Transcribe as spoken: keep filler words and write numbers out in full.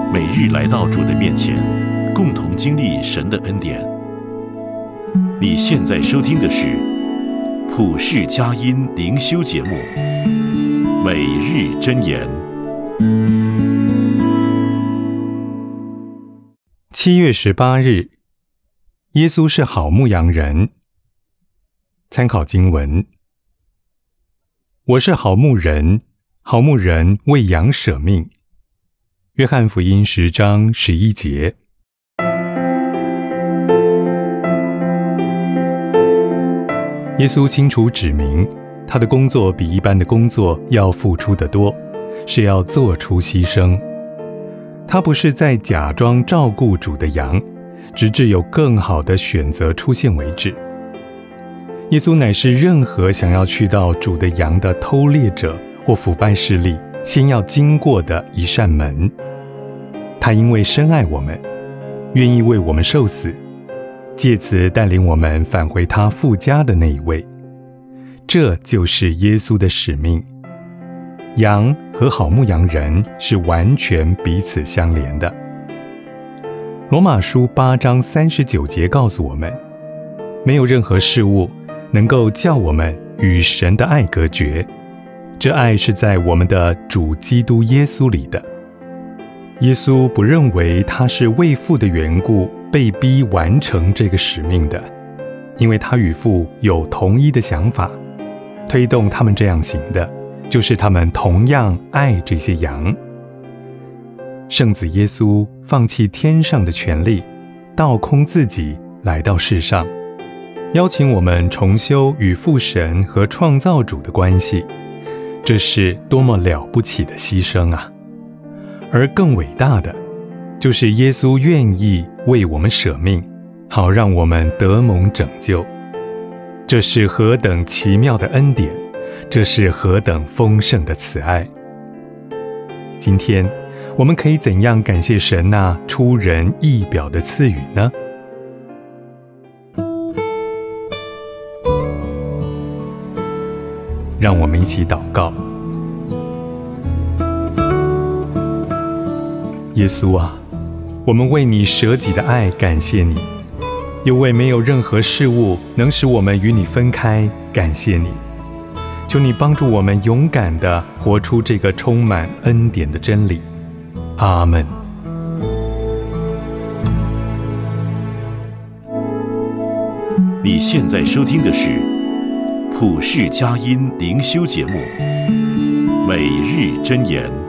每日来到主的面前，共同经历神的恩典。你现在收听的是普世佳音灵修节目《每日箴言》。 七月十八日，耶稣是好牧羊人。参考经文：我是好牧人，好牧人为羊舍命。约翰福音十章十一节。耶稣清楚指明，他的工作比一般的工作要付出得多，是要做出牺牲。他不是在假装照顾主的羊，直至有更好的选择出现为止。耶稣乃是任何想要去到主的羊的偷猎者或腐败势力先要经过的一扇门。他因为深爱我们，愿意为我们受死，借此带领我们返回他父家的那一位。这就是耶稣的使命。羊和好牧羊人是完全彼此相连的。罗马书八章三十九节告诉我们，没有任何事物能够叫我们与神的爱隔绝，这爱是在我们的主基督耶稣里的。耶稣不认为他是为父的缘故被逼完成这个使命的，因为他与父有同一的想法，推动他们这样行的就是他们同样爱这些羊。圣子耶稣放弃天上的权力，倒空自己来到世上，邀请我们重修与父神和创造主的关系，这是多么了不起的牺牲啊！而更伟大的，就是耶稣愿意为我们舍命，好让我们得蒙拯救。这是何等奇妙的恩典，这是何等丰盛的慈爱。今天我们可以怎样感谢神那出人意表的赐予呢？让我们一起祷告。耶稣啊，我们为你舍己的爱感谢你，又为没有任何事物能使我们与你分开感谢你。求你帮助我们勇敢地活出这个充满恩典的真理。阿们。 你现在收听的是普世佳音灵修节目《每日箴言》。